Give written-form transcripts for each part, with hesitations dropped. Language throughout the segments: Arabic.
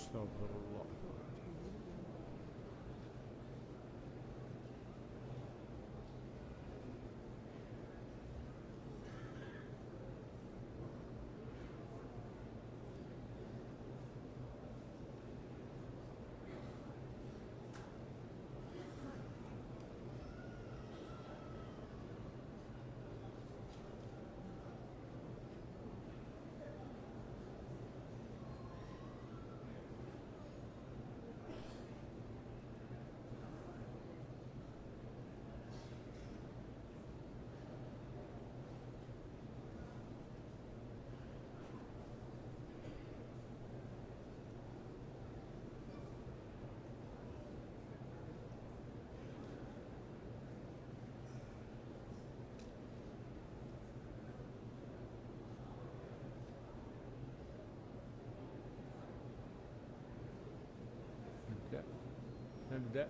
استغفر الله. نبدأ.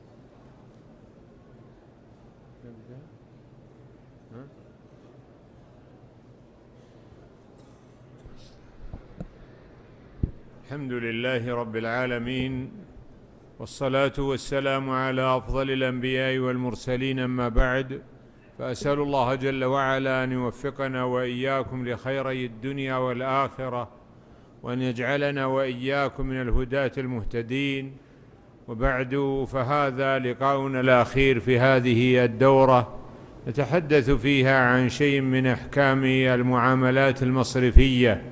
الحمد لله رب العالمين، والصلاة والسلام على أفضل الأنبياء والمرسلين، أما بعد، فأسأل الله جل وعلا أن يوفقنا وإياكم لخيري الدنيا والآخرة، وأن يجعلنا وإياكم من الهداة المهتدين. وبعد، فهذا لقاؤنا الأخير في هذه الدورة، نتحدث فيها عن شيء من أحكام المعاملات المصرفية.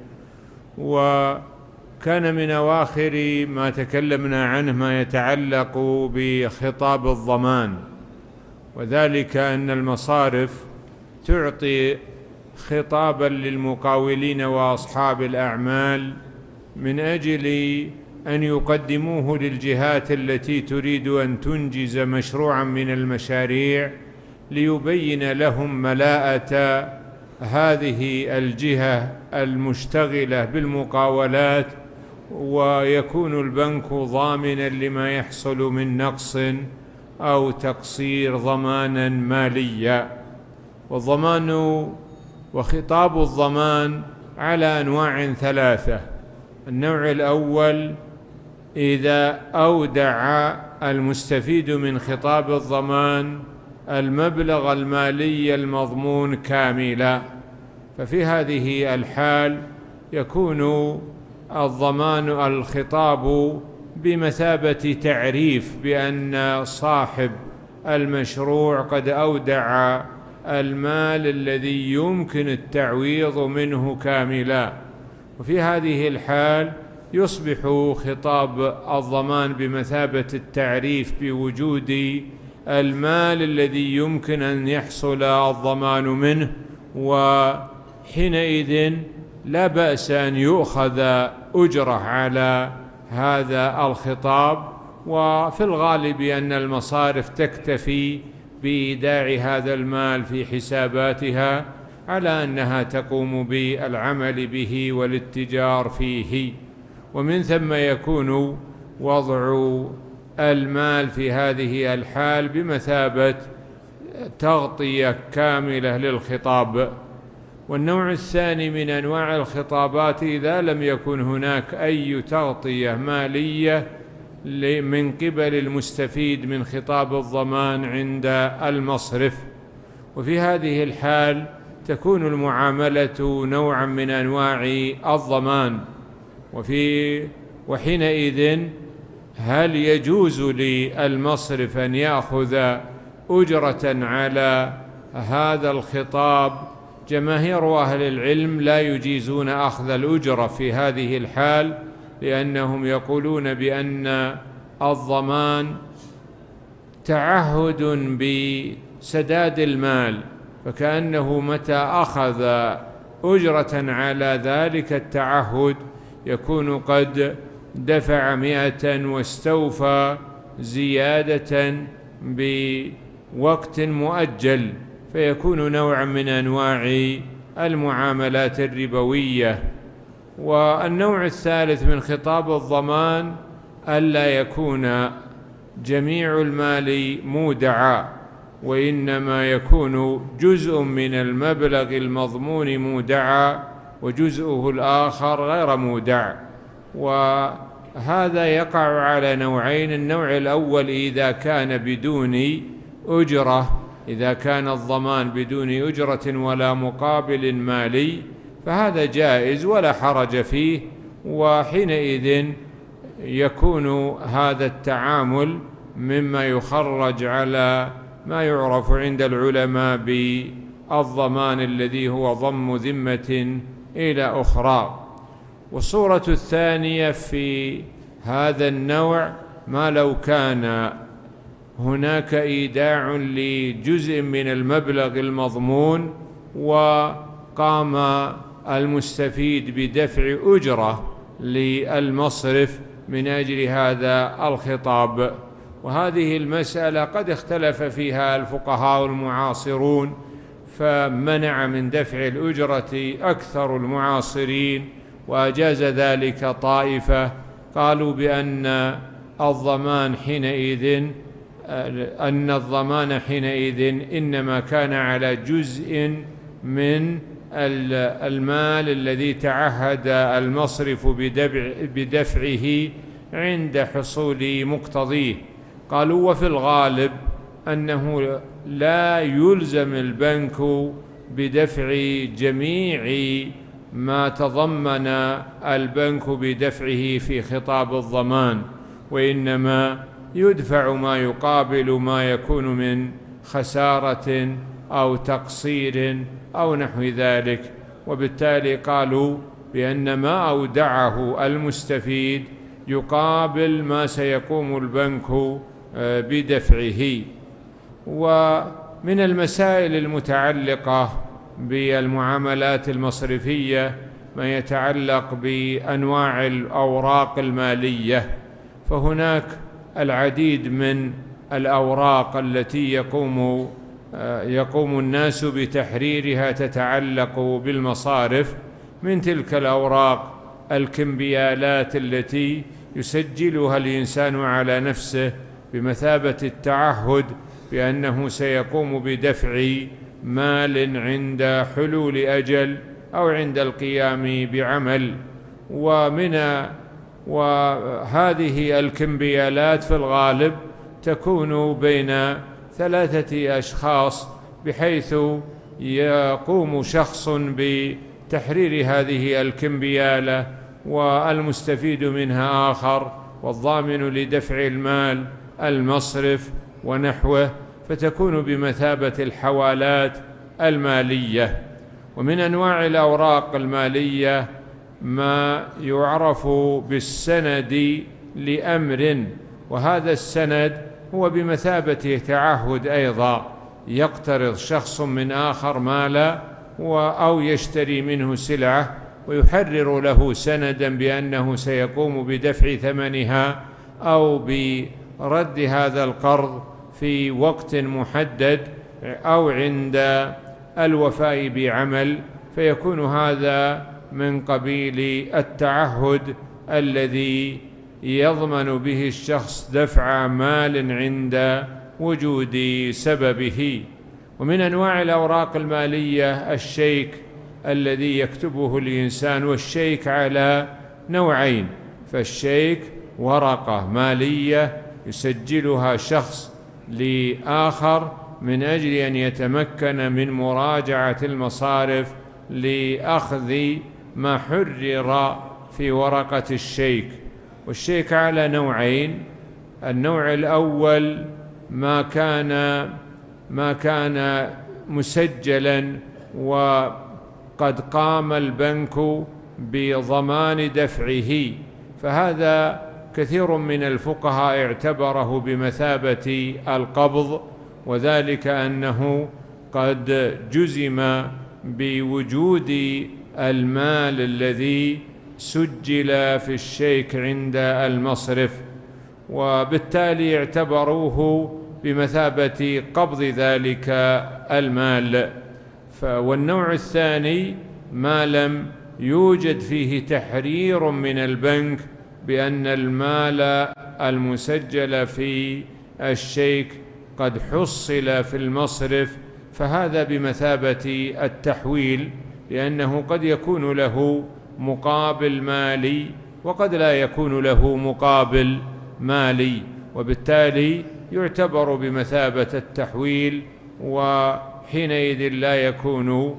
وكان من أواخر ما تكلمنا عنه ما يتعلق بخطاب الضمان، وذلك أن المصارف تعطي خطابا للمقاولين وأصحاب الأعمال من أجل أن يقدموه للجهات التي تريد أن تنجز مشروعا من المشاريع، ليبين لهم ملاءة هذه الجهة المشتغلة بالمقاولات، ويكون البنك ضامنا لما يحصل من نقص أو تقصير ضمانا ماليا. والضمان وخطاب الضمان على أنواع ثلاثة. النوع الأول: إذا أودع المستفيد من خطاب الضمان المبلغ المالي المضمون كاملا، ففي هذه الحال يكون الضمان الخطاب بمثابة تعريف بأن صاحب المشروع قد أودع المال الذي يمكن التعويض منه كاملا. وفي هذه الحال يصبح خطاب الضمان بمثابة التعريف بوجود المال الذي يمكن أن يحصل الضمان منه، وحينئذ لا بأس أن يؤخذ أجرة على هذا الخطاب. وفي الغالب أن المصارف تكتفي بإيداع هذا المال في حساباتها على أنها تقوم بالعمل به والاتجار فيه، ومن ثم يكون وضع المال في هذه الحال بمثابة تغطية كاملة للخطاب. والنوع الثاني من أنواع الخطابات: إذا لم يكن هناك أي تغطية مالية من قبل المستفيد من خطاب الضمان عند المصرف، وفي هذه الحال تكون المعاملة نوعا من أنواع الضمان. وحينئذ هل يجوز للمصرف أن يأخذ أجرة على هذا الخطاب؟ جماهير أهل العلم لا يجيزون أخذ الأجرة في هذه الحال، لأنهم يقولون بأن الضمان تعهد بسداد المال، فكأنه متى أخذ أجرة على ذلك التعهد يكون قد دفع 100 واستوفى زيادة بوقت مؤجل، فيكون نوعا من أنواع المعاملات الربوية. والنوع الثالث من خطاب الضمان: ألا يكون جميع المال مودعا، وإنما يكون جزء من المبلغ المضمون مودعا وجزءه الآخر غير مودع. وهذا يقع على نوعين. النوع الأول إذا كان بدون أجرة، إذا كان الضمان بدون أجرة ولا مقابل مالي فهذا جائز ولا حرج فيه، وحينئذ يكون هذا التعامل مما يخرج على ما يعرف عند العلماء بالضمان الذي هو ضم ذمة إلى أخرى. والصورة الثانية في هذا النوع ما لو كان هناك إيداع لجزء من المبلغ المضمون وقام المستفيد بدفع أجرة للمصرف من أجل هذا الخطاب. وهذه المسألة قد اختلف فيها الفقهاء المعاصرون، فمنع من دفع الأجرة أكثر المعاصرين، وأجاز ذلك طائفة قالوا بأن الضمان حينئذ إنما كان على جزء من المال الذي تعهد المصرف بدفعه عند حصول مقتضيه. قالوا وفي الغالب أنه لا يلزم البنك بدفع جميع ما تضمن البنك بدفعه في خطاب الضمان، وإنما يدفع ما يقابل ما يكون من خسارة أو تقصير أو نحو ذلك. وبالتالي قالوا بأن ما أودعه المستفيد يقابل ما سيقوم البنك بدفعه. ومن المسائل المتعلقة بالمعاملات المصرفية ما يتعلق بأنواع الأوراق المالية، فهناك العديد من الأوراق التي يقوم الناس بتحريرها تتعلق بالمصارف، من تلك الأوراق الكمبيالات التي يسجلها الإنسان على نفسه بمثابة التعهد بأنه سيقوم بدفع مال عند حلول أجل أو عند القيام بعمل. وهذه الكمبيالات في الغالب تكون بين 3 أشخاص، بحيث يقوم شخص بتحرير هذه الكمبيالة والمستفيد منها آخر، والضامن لدفع المال المصرف ونحوه، فتكون بمثابة الحوالات المالية. ومن أنواع الأوراق المالية ما يعرف بالسند لأمر، وهذا السند هو بمثابة تعهد أيضا، يقترض شخص من آخر مالا أو يشتري منه سلعة ويحرر له سندا بأنه سيقوم بدفع ثمنها أو برد هذا القرض في وقت محدد أو عند الوفاء بعمل، فيكون هذا من قبيل التعهد الذي يضمن به الشخص دفع مال عند وجود سببه. ومن أنواع الأوراق المالية الشيك الذي يكتبه الإنسان، والشيك على نوعين، فالشيك ورقة مالية يسجلها شخص لآخر من أجل أن يتمكن من مراجعة المصارف لأخذ ما حرر في ورقة الشيك. والشيك على نوعين: النوع الأول ما كان مسجلا وقد قام البنك بضمان دفعه، فهذا كثير من الفقهاء اعتبره بمثابة القبض، وذلك أنه قد جزم بوجود المال الذي سجل في الشيك عند المصرف، وبالتالي اعتبروه بمثابة قبض ذلك المال. والنوع الثاني ما لم يوجد فيه تحرير من البنك بأن المال المسجل في الشيك قد حصل في المصرف، فهذا بمثابة التحويل، لأنه قد يكون له مقابل مالي وقد لا يكون له مقابل مالي، وبالتالي يعتبر بمثابة التحويل، وحينئذ لا يكون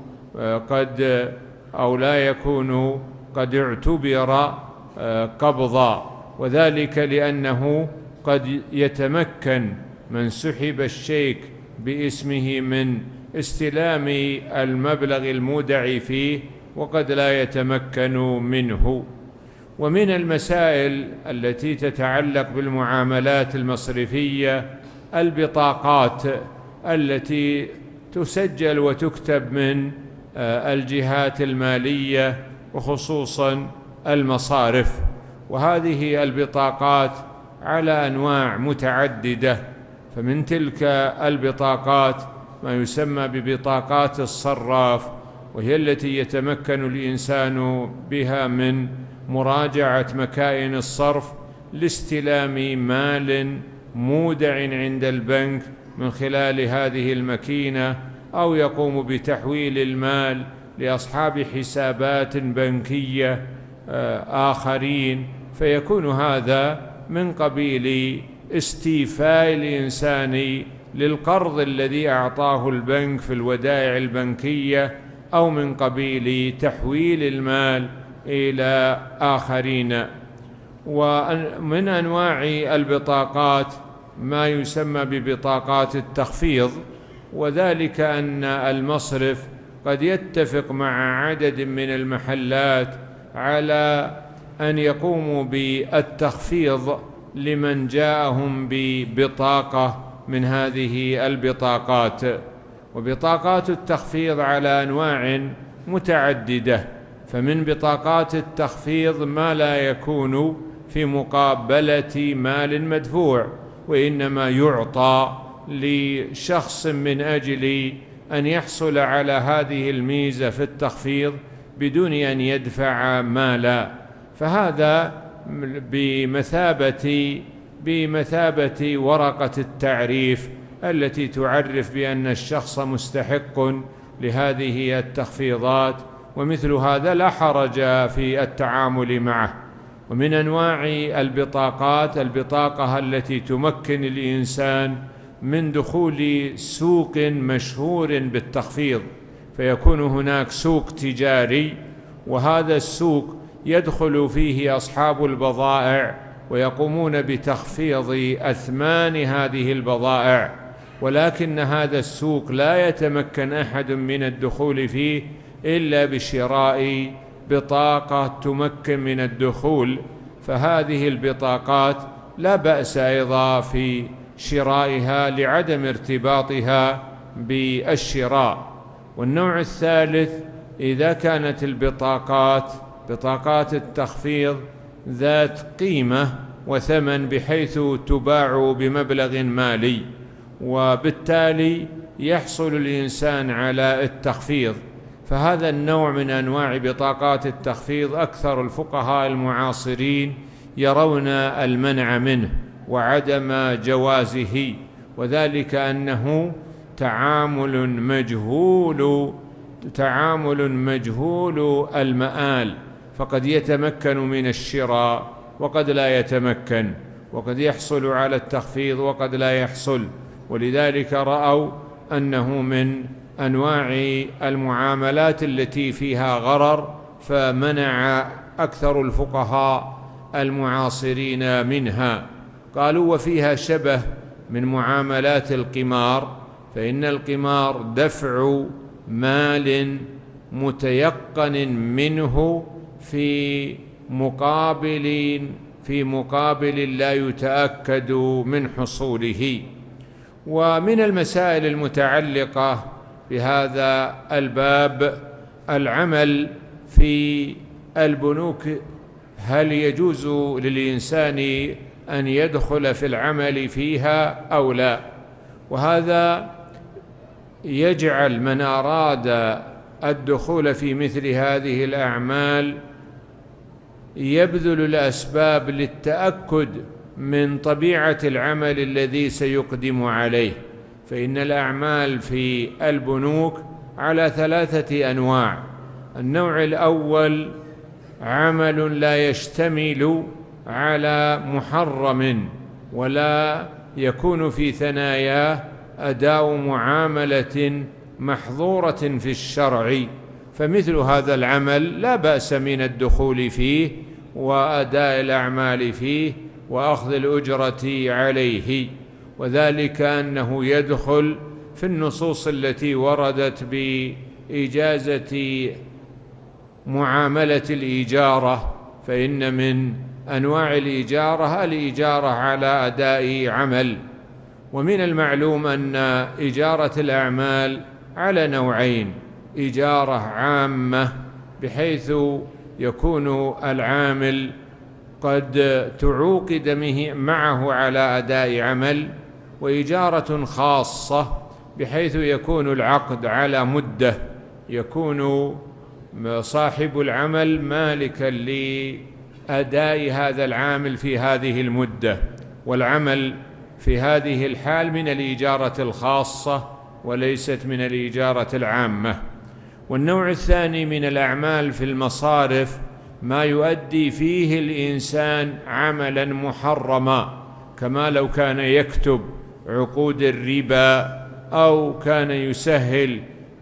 قد اعتبر قبضا، وذلك لأنه قد يتمكن من سحب الشيك باسمه من استلام المبلغ المودع فيه، وقد لا يتمكن منه. ومن المسائل التي تتعلق بالمعاملات المصرفية البطاقات التي تسجل وتكتب من الجهات المالية وخصوصا المصارف، وهذه البطاقات على أنواع متعددة. فمن تلك البطاقات ما يسمى ببطاقات الصراف، وهي التي يتمكن الإنسان بها من مراجعة مكائن الصرف لاستلام مال مودع عند البنك من خلال هذه الماكينة، أو يقوم بتحويل المال لأصحاب حسابات بنكية آخرين، فيكون هذا من قبيل استيفاء الإنسان للقرض الذي أعطاه البنك في الودائع البنكية، أو من قبيل تحويل المال إلى آخرين. ومن أنواع البطاقات ما يسمى ببطاقات التخفيض، وذلك أن المصرف قد يتفق مع عدد من المحلات على أن يقوموا بالتخفيض لمن جاءهم ببطاقة من هذه البطاقات. وبطاقات التخفيض على أنواع متعددة، فمن بطاقات التخفيض ما لا يكون في مقابلة مال مدفوع، وإنما يعطى لشخص من أجل أن يحصل على هذه الميزة في التخفيض بدون أن يدفع مالا، فهذا بمثابة ورقة التعريف التي تعرف بأن الشخص مستحق لهذه التخفيضات، ومثل هذا لا حرج في التعامل معه. ومن أنواع البطاقات البطاقة التي تمكن الإنسان من دخول سوق مشهور بالتخفيض، فيكون هناك سوق تجاري، وهذا السوق يدخل فيه أصحاب البضائع ويقومون بتخفيض أثمان هذه البضائع، ولكن هذا السوق لا يتمكن أحد من الدخول فيه إلا بشراء بطاقة تمكن من الدخول، فهذه البطاقات لا بأس أيضا في شرائها لعدم ارتباطها بالشراء. والنوع الثالث إذا كانت بطاقات التخفيض ذات قيمة وثمن بحيث تباع بمبلغ مالي، وبالتالي يحصل الإنسان على التخفيض، فهذا النوع من أنواع بطاقات التخفيض أكثر الفقهاء المعاصرين يرون المنع منه وعدم جوازه، وذلك أنه تعامل مجهول المآل، فقد يتمكن من الشراء وقد لا يتمكن، وقد يحصل على التخفيض وقد لا يحصل، ولذلك رأوا أنه من أنواع المعاملات التي فيها غرر، فمنع أكثر الفقهاء المعاصرين منها. قالوا وفيها شبه من معاملات القمار، فإن القمار دفع مال متيقن منه في مقابل لا يتأكد من حصوله. ومن المسائل المتعلقة بهذا الباب العمل في البنوك، هل يجوز للإنسان أن يدخل في العمل فيها أو لا؟ وهذا يجعل من أراد الدخول في مثل هذه الأعمال يبذل الأسباب للتأكد من طبيعة العمل الذي سيقدم عليه، فإن الأعمال في البنوك على 3 أنواع. النوع الأول عمل لا يشتمل على محرم ولا يكون في ثناياه أداء معاملة محظورة في الشرع، فمثل هذا العمل لا بأس من الدخول فيه وأداء الأعمال فيه وأخذ الأجرة عليه، وذلك أنه يدخل في النصوص التي وردت بإجازة معاملة الإجارة، فإن من أنواع الإجارة على أداء عمل. ومن المعلوم أن إجارة الأعمال على نوعين: إجارة عامة بحيث يكون العامل قد تعوقد معه على أداء عمل، وإجارة خاصة بحيث يكون العقد على مدة، يكون صاحب العمل مالكا لأداء هذا العامل في هذه المدة، والعمل في هذه الحال من الإجارة الخاصة وليست من الإجارة العامة. والنوع الثاني من الأعمال في المصارف ما يؤدي فيه الإنسان عملا محرما، كما لو كان يكتب عقود الربا أو كان يسهل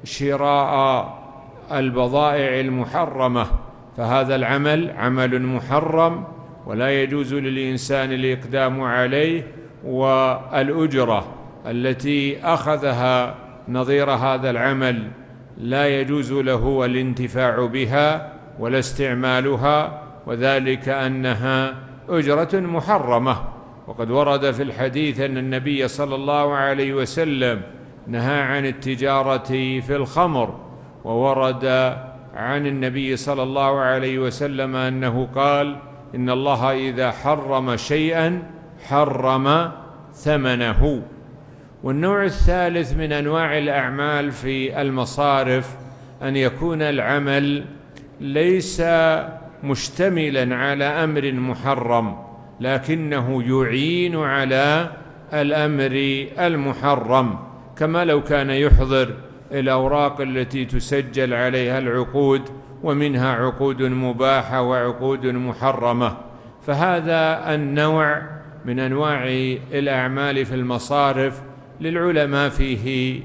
شراء البضائع المحرمة، فهذا العمل عمل محرم ولا يجوز للإنسان الإقدام عليه، والأجرة التي أخذها نظير هذا العمل لا يجوز له الانتفاع بها ولا استعمالها، وذلك أنها أجرة محرمة. وقد ورد في الحديث أن النبي صلى الله عليه وسلم نهى عن التجارة في الخمر، وورد عن النبي صلى الله عليه وسلم أنه قال: إن الله إذا حرم شيئا حرم ثمنه. والنوع الثالث من أنواع الأعمال في المصارف أن يكون العمل ليس مشتملا على أمر محرم، لكنه يعين على الأمر المحرم، كما لو كان يحضر الأوراق التي تسجل عليها العقود، ومنها عقود مباحة وعقود محرمة. فهذا النوع من أنواع الأعمال في المصارف للعلماء فيه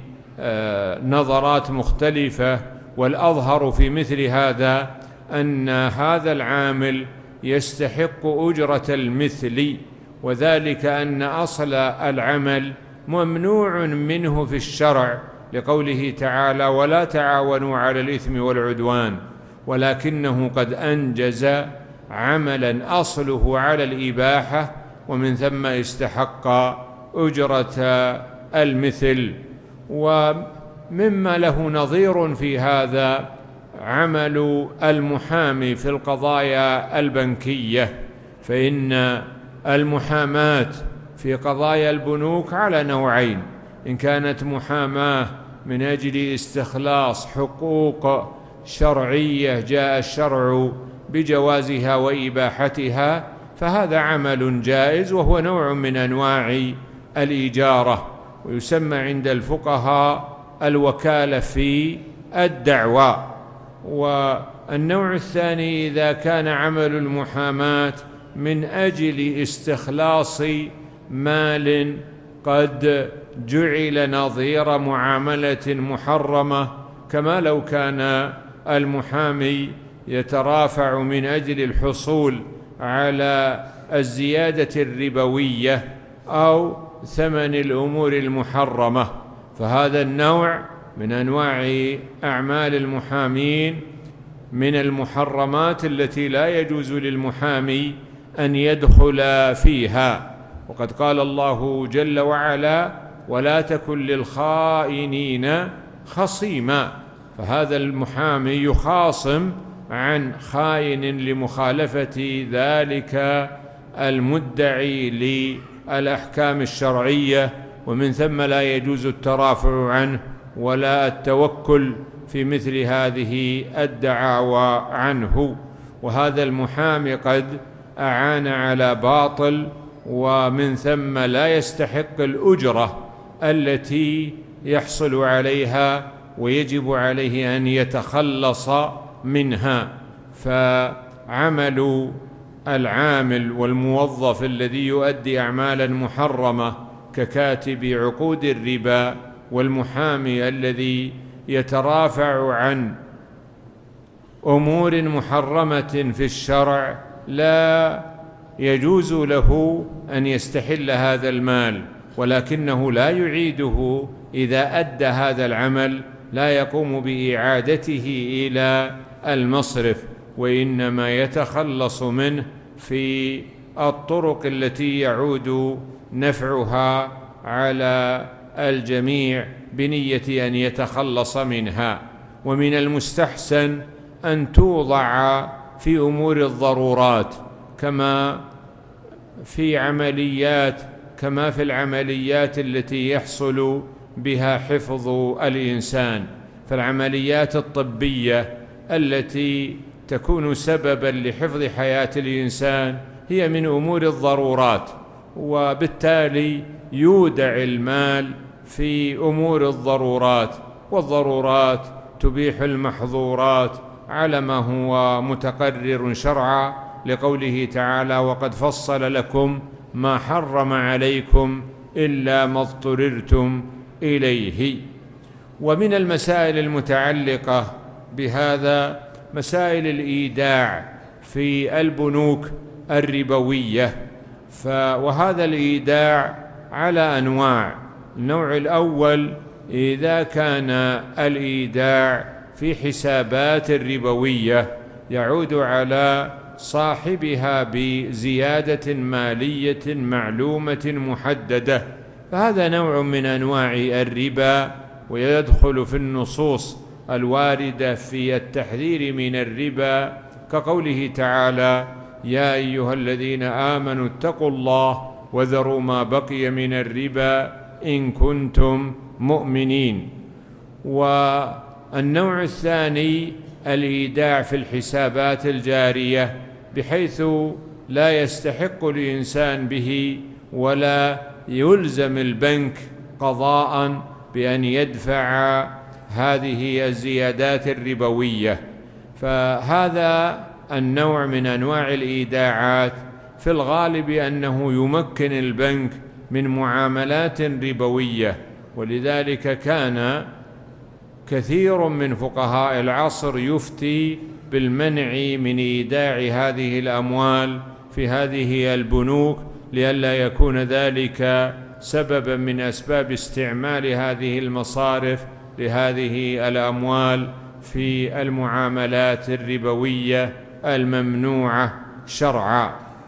نظرات مختلفة، والأظهر في مثل هذا أن هذا العامل يستحق أجرة المثل، وذلك أن أصل العمل ممنوع منه في الشرع، لقوله تعالى: ولا تعاونوا على الإثم والعدوان، ولكنه قد أنجز عملا أصله على الإباحة، ومن ثم استحق أجرة المثل. ومما له نظير في هذا عمل المحامي في القضايا البنكية، فإن المحاماة في قضايا البنوك على نوعين: إن كانت محاماة من أجل استخلاص حقوق شرعية جاء الشرع بجوازها وإباحتها، فهذا عمل جائز وهو نوع من أنواع الإجارة، ويسمى عند الفقهاء الوكالة في الدعوى. والنوع الثاني إذا كان عمل المحاماة من أجل استخلاص مال قد جعل نظير معاملة محرمة، كما لو كان المحامي يترافع من أجل الحصول على الزيادة الربوية أو ثمن الأمور المحرمة، فهذا النوع من أنواع أعمال المحامين من المحرمات التي لا يجوز للمحامي أن يدخل فيها. وقد قال الله جل وعلا: ولا تكن للخائنين خصيما، فهذا المحامي يخاصم عن خائن لمخالفة ذلك المدعي للأحكام الشرعية، ومن ثم لا يجوز الترافع عنه ولا التوكل في مثل هذه الدعاوى عنه. وهذا المحامي قد أعان على باطل، ومن ثم لا يستحق الأجرة التي يحصل عليها ويجب عليه أن يتخلص منها. عمل العامل والموظف الذي يؤدي أعمالا محرمة ككاتب عقود الربا والمحامي الذي يترافع عن أمور محرمة في الشرع، لا يجوز له أن يستحل هذا المال، ولكنه لا يعيده إذا أدى هذا العمل، لا يقوم بإعادته إلى المصرف، وإنما يتخلص منه في الطرق التي يعود نفعها على الجميع بنية أن يتخلص منها. ومن المستحسن أن توضع في أمور الضرورات كما في العمليات التي يحصل بها حفظ الإنسان، فالعمليات الطبية التي تكون سببا لحفظ حياة الإنسان هي من أمور الضرورات، وبالتالي يودع المال في أمور الضرورات، والضرورات تبيح المحظورات على ما هو متقرر شرعا، لقوله تعالى: وقد فصل لكم ما حرم عليكم إلا ما اضطررتم إليه. ومن المسائل المتعلقة بهذا مسائل الإيداع في البنوك الربوية، وهذا الإيداع على أنواع. النوع الأول: إذا كان الإيداع في حسابات ربوية يعود على صاحبها بزيادة مالية معلومة محددة، فهذا نوع من أنواع الربا، ويدخل في النصوص الواردة في التحذير من الربا، كقوله تعالى: يا أيها الذين آمنوا اتقوا الله وذروا ما بقي من الربا إن كنتم مؤمنين. والنوع الثاني: الإيداع في الحسابات الجارية، بحيث لا يستحق الإنسان به ولا يلزم البنك قضاء بأن يدفع هذه الزيادات الربوية. فهذا النوع من أنواع الإيداعات في الغالب أنه يمكن البنك من معاملات ربوية، ولذلك كان كثير من فقهاء العصر يفتي بالمنع من إيداع هذه الأموال في هذه البنوك، لئلا يكون ذلك سببا من أسباب استعمال هذه المصارف لهذه الأموال في المعاملات الربوية الممنوعة شرعا.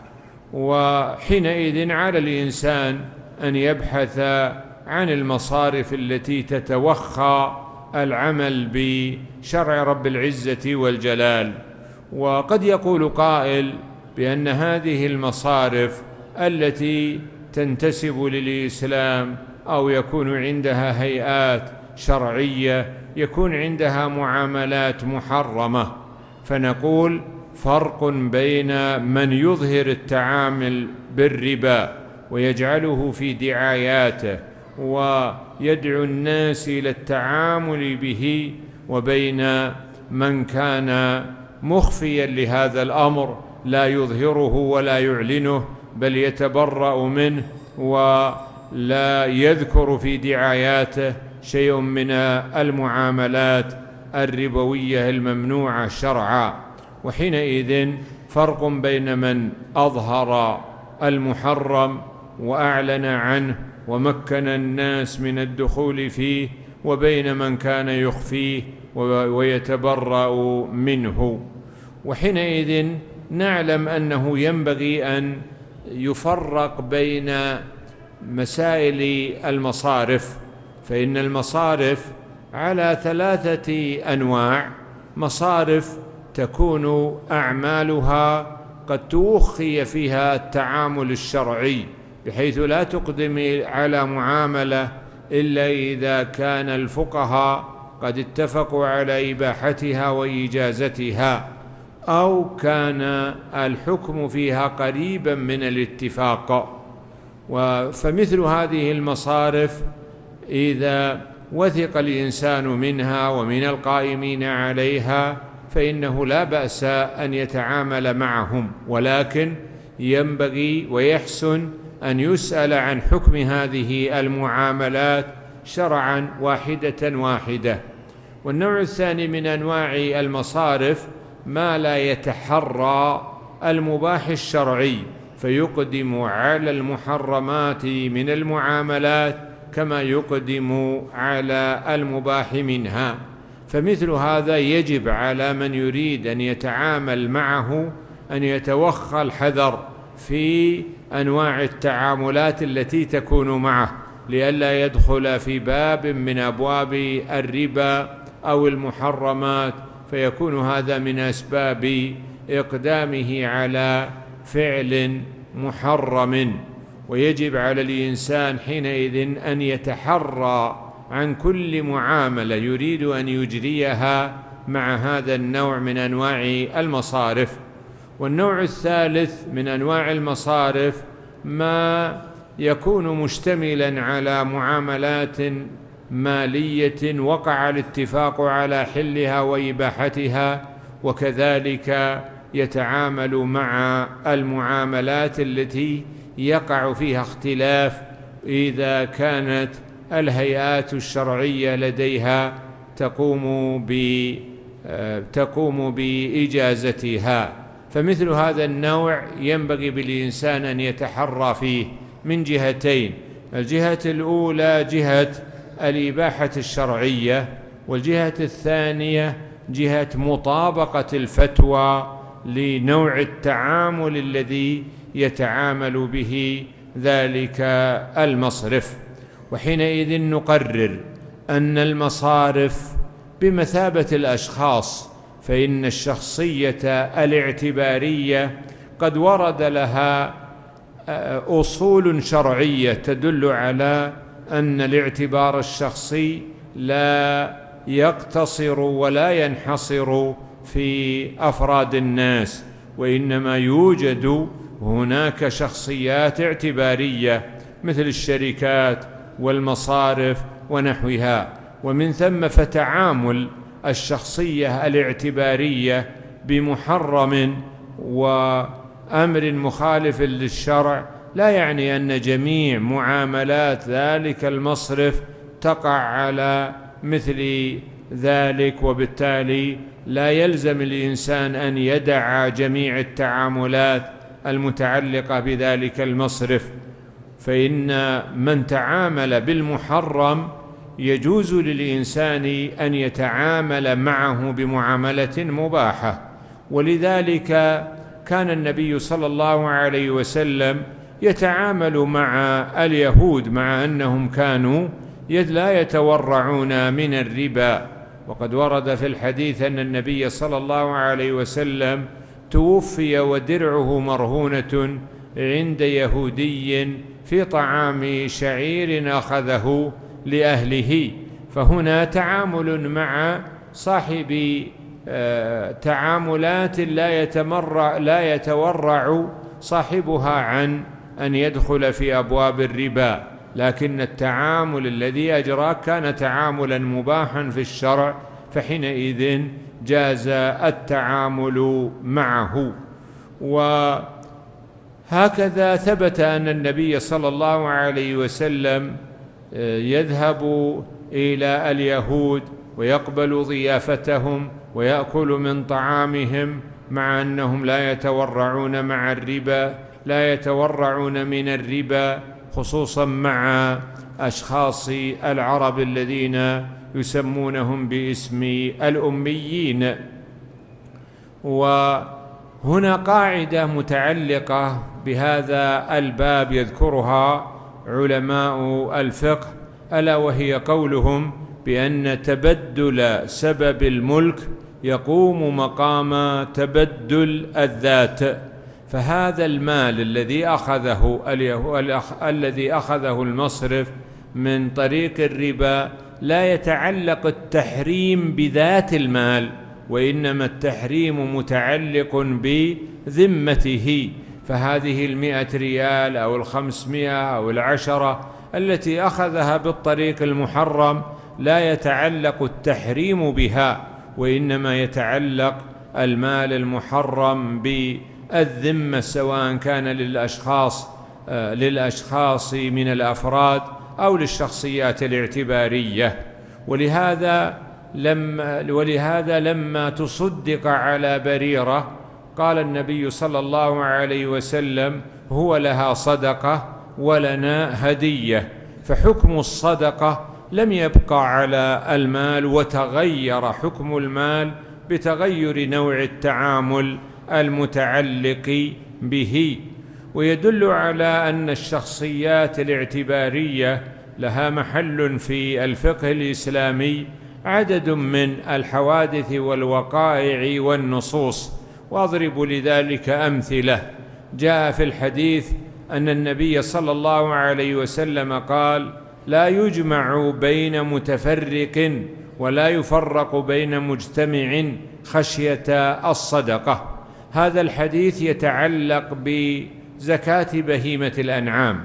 وحينئذ على الإنسان أن يبحث عن المصارف التي تتوخى العمل بشرع رب العزة والجلال. وقد يقول قائل بأن هذه المصارف التي تنتسب للإسلام أو يكون عندها هيئات شرعية يكون عندها معاملات محرمة، فنقول: فرق بين من يظهر التعامل بالربا ويجعله في دعاياته ويدعو الناس إلى التعامل به، وبين من كان مخفيا لهذا الأمر لا يظهره ولا يعلنه، بل يتبرأ منه ولا يذكر في دعاياته شيء من المعاملات الربوية الممنوعة شرعا. وحينئذ فرق بين من أظهر المحرم وأعلن عنه ومكن الناس من الدخول فيه، وبين من كان يخفيه ويتبرأ منه. وحينئذ نعلم أنه ينبغي أن يفرق بين مسائل المصارف، فإن المصارف على 3 أنواع: مصارف تكون أعمالها قد توخي فيها التعامل الشرعي، بحيث لا تقدم على معاملة إلا إذا كان الفقهاء قد اتفقوا على إباحتها وإجازتها، أو كان الحكم فيها قريبا من الاتفاق. فمثل هذه المصارف إذا وثق الإنسان منها ومن القائمين عليها فإنه لا بأس أن يتعامل معهم، ولكن ينبغي ويحسن أن يسأل عن حكم هذه المعاملات شرعا واحدة واحدة. والنوع الثاني من أنواع المصارف ما لا يتحرى المباح الشرعي فيقدم على المحرمات من المعاملات كما يقدم على المباح منها، فمثل هذا يجب على من يريد أن يتعامل معه أن يتوخى الحذر في أنواع التعاملات التي تكون معه، لئلا يدخل في باب من أبواب الربا أو المحرمات فيكون هذا من أسباب إقدامه على فعل محرم. ويجب على الإنسان حينئذ أن يتحرى عن كل معاملة يريد أن يجريها مع هذا النوع من أنواع المصارف. والنوع الثالث من أنواع المصارف ما يكون مشتملا على معاملات مالية وقع الاتفاق على حلها وإباحتها، وكذلك يتعامل مع المعاملات التي يقع فيها اختلاف إذا كانت الهيئات الشرعية لديها تقوم بإجازتها. فمثل هذا النوع ينبغي بالإنسان أن يتحرى فيه من جهتين: الجهة الأولى جهة الإباحة الشرعية، والجهة الثانية جهة مطابقة الفتوى لنوع التعامل الذي يتعامل به ذلك المصرف. وحينئذ نقرر أن المصارف بمثابة الأشخاص، فإن الشخصية الاعتبارية قد ورد لها أصول شرعية تدل على أن الاعتبار الشخصي لا يقتصر ولا ينحصر في أفراد الناس، وإنما يوجد هناك شخصيات اعتبارية مثل الشركات والمصارف ونحوها. ومن ثم فتعامل الشخصية الاعتبارية بمحرم وأمر مخالف للشرع لا يعني أن جميع معاملات ذلك المصرف تقع على مثل ذلك، وبالتالي لا يلزم الإنسان أن يدع جميع التعاملات المتعلقة بذلك المصرف، فإن من تعامل بالمحرم يجوز للإنسان أن يتعامل معه بمعاملة مباحة. ولذلك كان النبي صلى الله عليه وسلم يتعامل مع اليهود مع أنهم كانوا لا يتورعون من الربا. وقد ورد في الحديث أن النبي صلى الله عليه وسلم توفي ودرعه مرهونة عند يهودي في طعام شعير أخذه لأهله، فهنا تعامل مع صاحب تعاملات لا يتورع صاحبها عن أن يدخل في أبواب الربا، لكن التعامل الذي أجراه كان تعاملا مباحا في الشرع، فحينئذ جاز التعامل معه. وهكذا ثبت أن النبي صلى الله عليه وسلم يذهب إلى اليهود ويقبل ضيافتهم ويأكل من طعامهم مع أنهم لا يتورعون من الربا، خصوصا مع أشخاص العرب الذين يسمونهم باسم الأميين. وهنا قاعدة متعلقة بهذا الباب يذكرها علماء الفقه، ألا وهي قولهم بأن تبدل سبب الملك يقوم مقام تبدل الذات. فهذا المال الذي أخذه المصرف من طريق الربا لا يتعلق التحريم بذات المال، وإنما التحريم متعلق بذمته. فهذه 100 ريال أو 500 أو 10 التي أخذها بالطريق المحرم لا يتعلق التحريم بها، وإنما يتعلق المال المحرم بالذمة، سواء كان للأشخاص من الأفراد أو للشخصيات الاعتبارية. ولهذا لما تصدق على بريرة قال النبي صلى الله عليه وسلم: هو لها صدقة ولنا هدية. فحكم الصدقة لم يبقى على المال، وتغير حكم المال بتغير نوع التعامل المتعلق به. ويدل على أن الشخصيات الاعتبارية لها محل في الفقه الإسلامي عدد من الحوادث والوقائع والنصوص، وأضرب لذلك أمثلة. جاء في الحديث أن النبي صلى الله عليه وسلم قال: لا يجمع بين متفرق ولا يفرق بين مجتمع خشية الصدقة. هذا الحديث يتعلق بزكاة بهيمة الأنعام،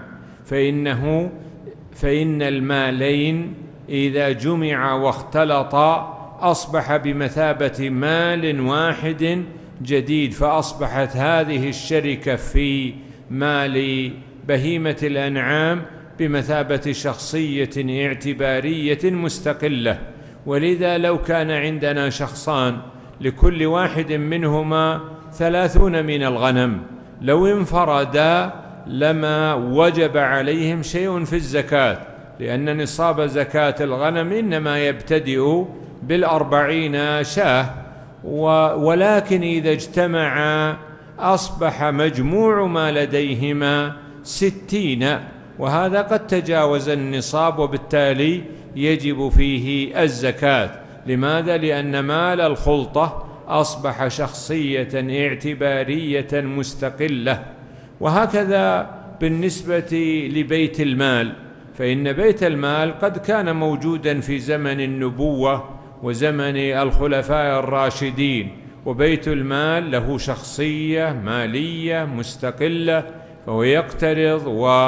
فإن المالين إذا جمع واختلطا أصبح بمثابة مال واحد جديد، فأصبحت هذه الشركة في مال بهيمة الأنعام بمثابة شخصية اعتبارية مستقلة. ولذا لو كان عندنا شخصان لكل واحد منهما 30 من الغنم، لو انفردا لما وجب عليهم شيء في الزكاة، لأن نصاب زكاة الغنم إنما يبتدئ ب40 شاة، ولكن إذا اجتمعا أصبح مجموع ما لديهما 60، وهذا قد تجاوز النصاب، وبالتالي يجب فيه الزكاة. لماذا؟ لأن مال الخلطة أصبح شخصية اعتبارية مستقلة. وهكذا بالنسبة لبيت المال، فإن بيت المال قد كان موجودا في زمن النبوة وزمن الخلفاء الراشدين، وبيت المال له شخصية مالية مستقلة، فهو يقترض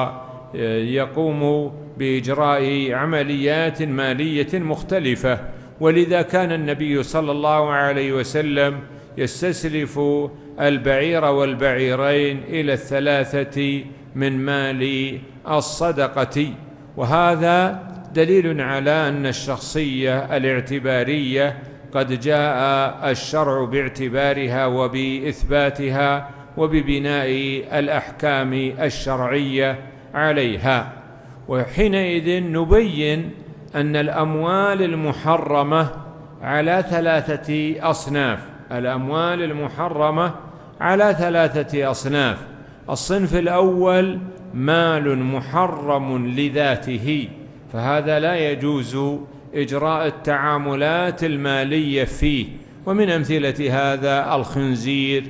ويقوم بإجراء عمليات مالية مختلفة. ولذا كان النبي صلى الله عليه وسلم يستسلف البعير والبعيرين إلى 3 من مال الصدقة. وهذا دليل على أن الشخصية الاعتبارية قد جاء الشرع باعتبارها وبإثباتها وببناء الأحكام الشرعية عليها. وحينئذ نبين أن الأموال المحرمة على 3 أصناف. الأموال المحرمة على 3 أصناف. الصنف الأول مال محرم لذاته، فهذا لا يجوز إجراء التعاملات المالية فيه، ومن أمثلة هذا الخنزير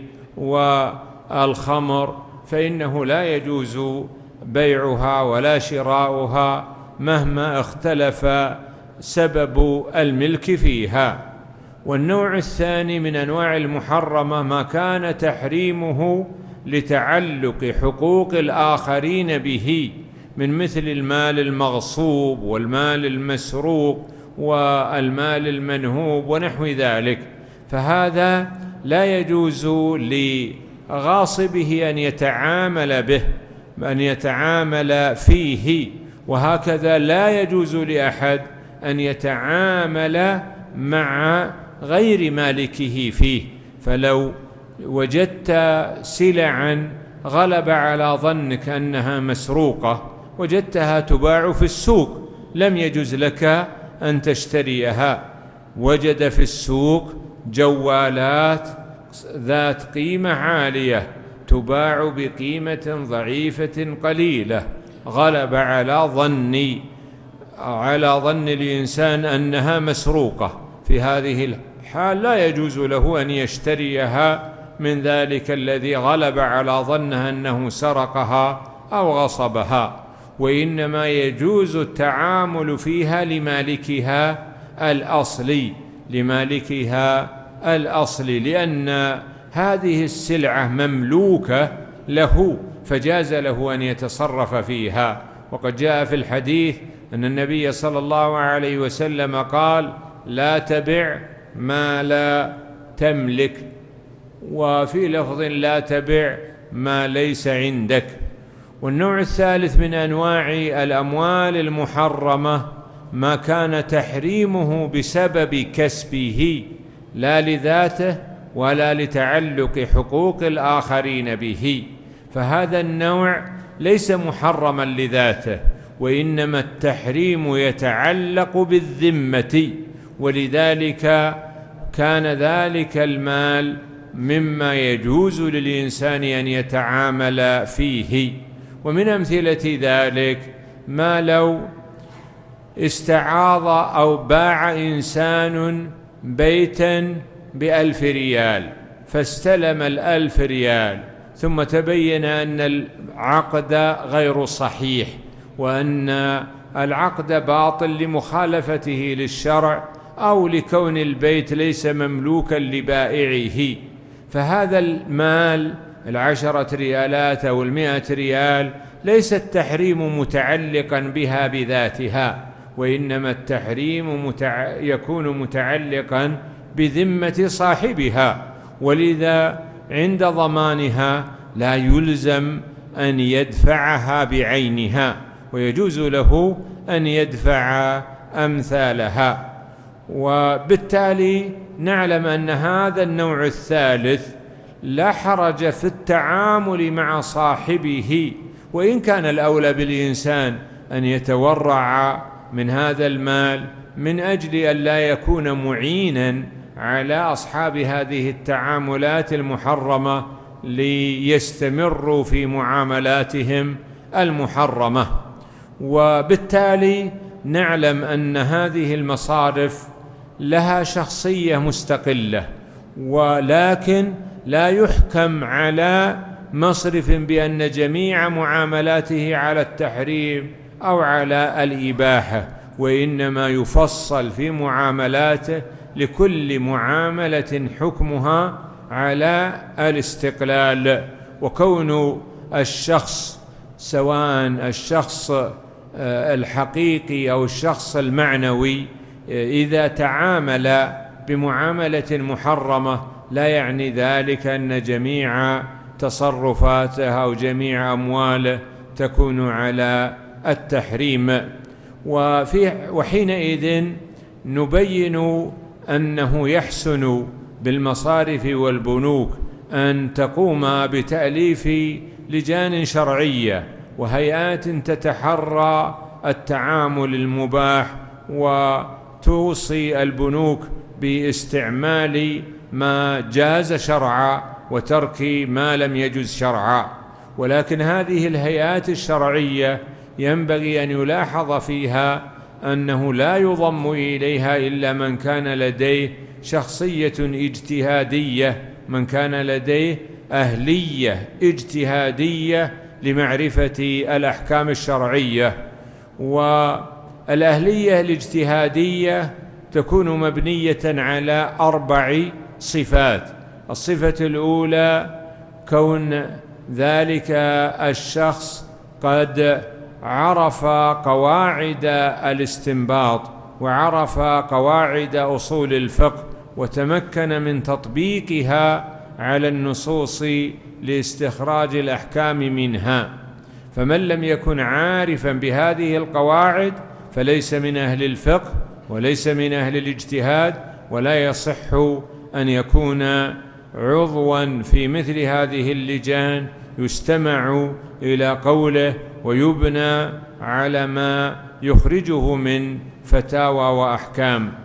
والخمر، فإنه لا يجوز بيعها ولا شراؤها مهما اختلف سبب الملك فيها. والنوع الثاني من أنواع المحرمة ما كان تحريمه لتعلق حقوق الآخرين به، من مثل المال المغصوب والمال المسروق والمال المنهوب ونحو ذلك، فهذا لا يجوز لغاصبه أن يتعامل به، أن يتعامل فيه. وهكذا لا يجوز لأحد أن يتعامل مع غير مالكه فيه. فلو وجدت سلعا غلب على ظنك أنها مسروقة، وجدتها تباع في السوق، لم يجوز لك أن تشتريها. وجد في السوق جوالات ذات قيمة عالية تباع بقيمة ضعيفة قليلة، غلب على ظن الإنسان أنها مسروقة، في هذه الحال لا يجوز له أن يشتريها من ذلك الذي غلب على ظنه أنه سرقها أو غصبها، وإنما يجوز التعامل فيها لمالكها الأصلي، لأن هذه السلعة مملوكة له، فجاز له أن يتصرف فيها. وقد جاء في الحديث أن النبي صلى الله عليه وسلم قال: لا تبع ما لا تملك، وفي لفظ لا تبع ما ليس عندك. والنوع الثالث من أنواع الأموال المحرمة ما كان تحريمه بسبب كسبه لا لذاته ولا لتعلق حقوق الآخرين به، فهذا النوع ليس محرما لذاته، وإنما التحريم يتعلق بالذمة، ولذلك كان ذلك المال مما يجوز للإنسان أن يتعامل فيه. ومن أمثلة ذلك ما لو استعاض أو باع إنسان بيتا ب1000 ريال، فاستلم 1000 ريال، ثم تبين أن العقد غير صحيح، وأن العقد باطل لمخالفته للشرع أو لكون البيت ليس مملوكا لبائعه، فهذا المال 10 ريالات أو 100 ريال ليس التحريم متعلقا بها بذاتها، وإنما التحريم يكون متعلقا بذمة صاحبها، ولذا عند ضمانها لا يلزم أن يدفعها بعينها، ويجوز له أن يدفع أمثالها. وبالتالي نعلم أن هذا النوع الثالث لا حرج في التعامل مع صاحبه، وإن كان الأولى بالإنسان أن يتورع من هذا المال من أجل أن لا يكون معينا على أصحاب هذه التعاملات المحرمة ليستمروا في معاملاتهم المحرمة. وبالتالي نعلم أن هذه المصارف لها شخصية مستقلة، ولكن لا يحكم على مصرف بأن جميع معاملاته على التحريم أو على الإباحة، وإنما يفصل في معاملاته لكل معاملة حكمها على الاستقلال. وكون الشخص سواء الشخص الحقيقي أو الشخص المعنوي إذا تعامل بمعاملة محرمة لا يعني ذلك أن جميع تصرفاته أو جميع أمواله تكون على التحريم. وحينئذ نبين أنه يحسن بالمصارف والبنوك أن تقوم بتأليف لجان شرعية وهيئات تتحرى التعامل المباح، وتوصي البنوك باستعمال ما جاز شرعا وترك ما لم يجز شرعا. ولكن هذه الهيئات الشرعية ينبغي أن يلاحظ فيها أنه لا يضم إليها إلا من كان لديه شخصية اجتهادية، من كان لديه أهلية اجتهادية لمعرفة الأحكام الشرعية. والأهلية الاجتهادية تكون مبنية على 4 صفات. الصفة الأولى كون ذلك الشخص قد عرف قواعد الاستنباط وعرف قواعد أصول الفقه وتمكن من تطبيقها على النصوص لاستخراج الأحكام منها. فمن لم يكن عارفا بهذه القواعد فليس من أهل الفقه وليس من أهل الاجتهاد، ولا يصح أن يكون عضوا في مثل هذه اللجان يستمع إلى قوله ويبنى على ما يخرجه من فتاوى وأحكام.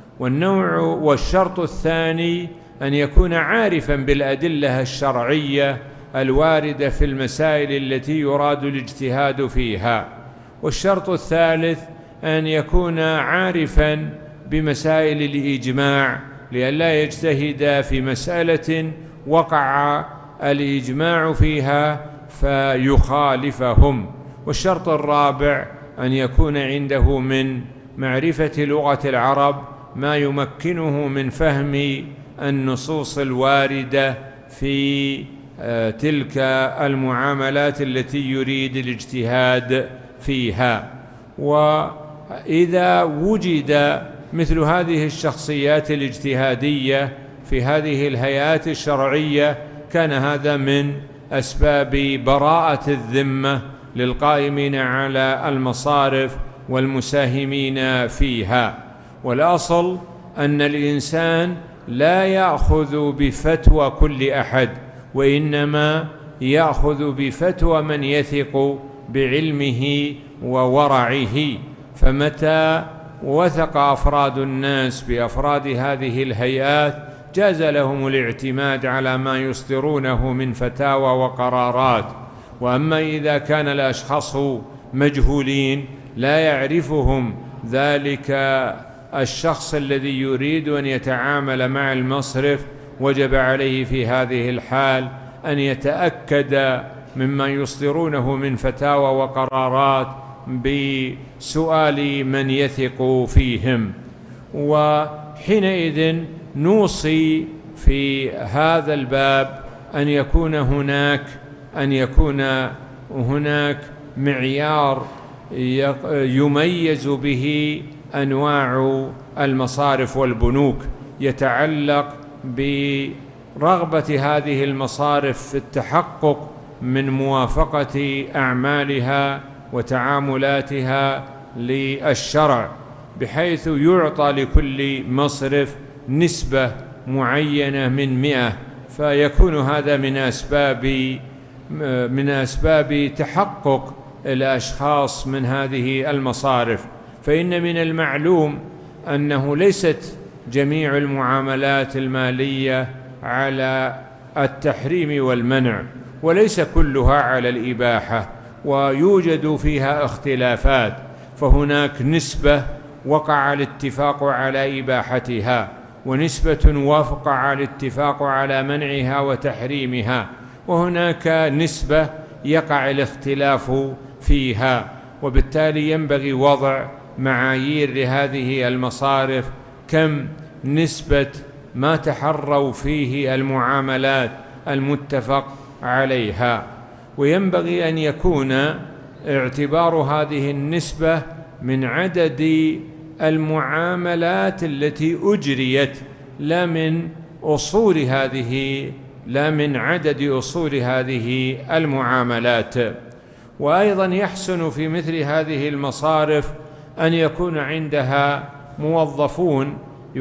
والشرط الثاني أن يكون عارفا بالأدلة الشرعية الواردة في المسائل التي يراد الاجتهاد فيها. والشرط الثالث أن يكون عارفا بمسائل الإجماع لئلا يجتهد في مسألة وقع الإجماع فيها فيخالفهم. والشرط الرابع أن يكون عنده من معرفة لغة العرب ما يمكنه من فهم النصوص الواردة في تلك المعاملات التي يريد الاجتهاد فيها. وإذا وجد مثل هذه الشخصيات الاجتهادية في هذه الهيئات الشرعية كان هذا من أسباب براءة الذمة للقائمين على المصارف والمساهمين فيها. والأصل أن الإنسان لا يأخذ بفتوى كل أحد، وإنما يأخذ بفتوى من يثق بعلمه وورعه. فمتى وثق أفراد الناس بأفراد هذه الهيئات جاز لهم الاعتماد على ما يصدرونه من فتاوى وقرارات. وأما إذا كان الأشخاص مجهولين لا يعرفهم ذلك الشخص الذي يريد أن يتعامل مع المصرف، وجب عليه في هذه الحال أن يتأكد مما يصدرونه من فتاوى وقرارات بسؤال من يثق فيهم. وحينئذ نوصي في هذا الباب أن يكون هناك معيار يميز به أنواع المصارف والبنوك، يتعلق برغبة هذه المصارف في التحقق من موافقة أعمالها وتعاملاتها للشرع، بحيث يعطى لكل مصرف نسبة معينة من 100، فيكون هذا من أسباب تحقق الأشخاص من هذه المصارف. فإن من المعلوم أنه ليست جميع المعاملات المالية على التحريم والمنع، وليس كلها على الإباحة، ويوجد فيها اختلافات. فهناك نسبة وقع الاتفاق على إباحتها، ونسبة وقع الاتفاق على منعها وتحريمها، وهناك نسبة يقع الاختلاف فيها. وبالتالي ينبغي وضع معايير لهذه المصارف، كم نسبة ما تحروا فيه المعاملات المتفق عليها. وينبغي أن يكون اعتبار هذه النسبة من عدد المعاملات التي أجريت، لا من عدد أصول هذه المعاملات. وأيضا يحسن في مثل هذه المصارف أن يكون عندها موظفون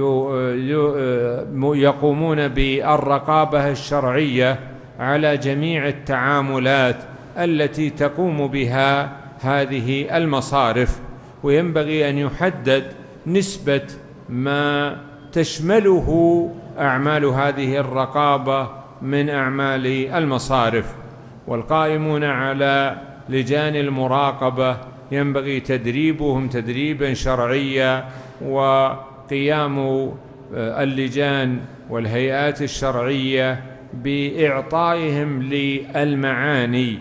يقومون بالرقابة الشرعية على جميع التعاملات التي تقوم بها هذه المصارف. وينبغي أن يحدد نسبة ما تشمله أعمال هذه الرقابة من أعمال المصارف. والقائمون على لجان المراقبة ينبغي تدريبهم تدريبا شرعيا، وقيام اللجان والهيئات الشرعية بإعطائهم للمعاني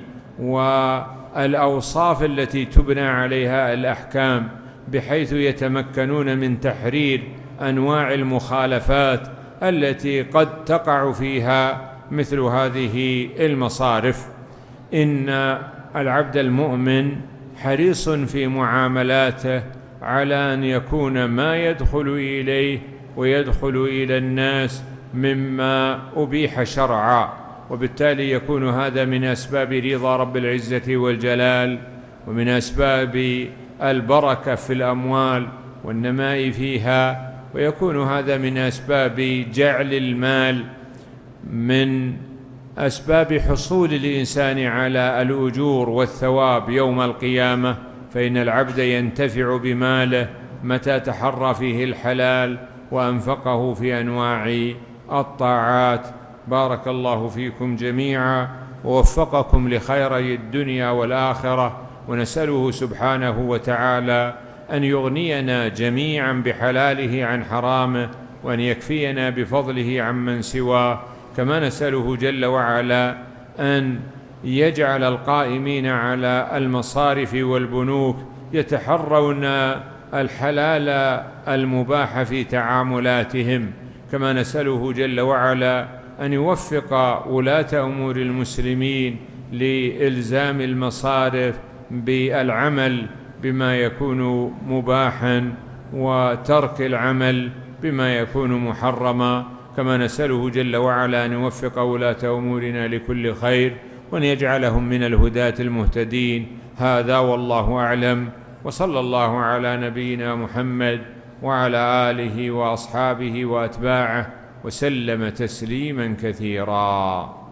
والأوصاف التي تبنى عليها الأحكام، بحيث يتمكنون من تحرير أنواع المخالفات التي قد تقع فيها مثل هذه المصارف. إن العبد المؤمن حريص في معاملاته على أن يكون ما يدخل إليه ويدخل إلى الناس مما أبيح شرعا، وبالتالي يكون هذا من أسباب رضا رب العزة والجلال، ومن أسباب البركة في الأموال والنماء فيها، ويكون هذا من أسباب جعل المال من أسباب حصول الإنسان على الأجور والثواب يوم القيامة. فإن العبد ينتفع بماله متى تحرى فيه الحلال وأنفقه في أنواع الطاعات. بارك الله فيكم جميعا ووفقكم لخيري الدنيا والآخرة، ونسأله سبحانه وتعالى أن يغنينا جميعا بحلاله عن حرامه، وأن يكفينا بفضله عمن سواه. كما نسأله جل وعلا أن يجعل القائمين على المصارف والبنوك يتحرون الحلال المباح في تعاملاتهم. كما نسأله جل وعلا أن يوفق ولاة أمور المسلمين لإلزام المصارف بالعمل بما يكون مباحا وترك العمل بما يكون محرما، كما نسأله جل وعلا أن يوفق ولاة أمورنا لكل خير، وأن يجعلهم من الهداة المهتدين. هذا والله أعلم، وصلى الله على نبينا محمد وعلى آله وأصحابه وأتباعه وسلم تسليما كثيرا.